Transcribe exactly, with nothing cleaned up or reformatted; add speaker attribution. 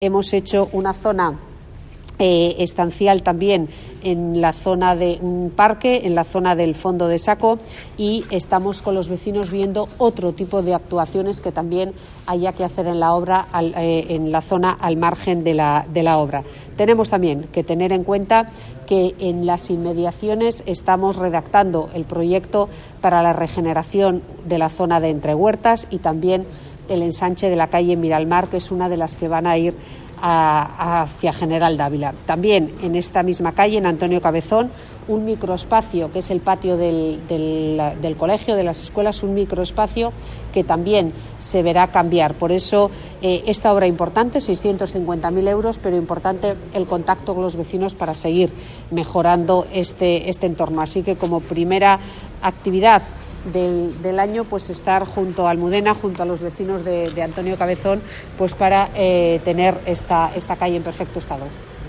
Speaker 1: Hemos hecho una zona eh, estancial también en la zona de un parque, en la zona del fondo de saco, y estamos con los vecinos viendo otro tipo de actuaciones que también haya que hacer en la obra, al, eh, en la zona al margen de la, de la obra. Tenemos también que tener en cuenta que en las inmediaciones estamos redactando el proyecto para la regeneración de la zona de Entrehuertas y también el ensanche de la calle Miralmar, que es una de las que van a ir a, hacia General Dávila. También en esta misma calle, en Antonio Cabezón, un microespacio, que es el patio del, del, del colegio, de las escuelas, un microespacio que también se verá cambiar. Por eso, eh, esta obra importante, seiscientos cincuenta mil euros, pero importante el contacto con los vecinos para seguir mejorando este, este entorno. Así que, como primera actividad Del, del año, pues estar junto a Almudena, junto a los vecinos de, de Antonio Cabezón, pues para eh, tener esta, esta calle en perfecto estado.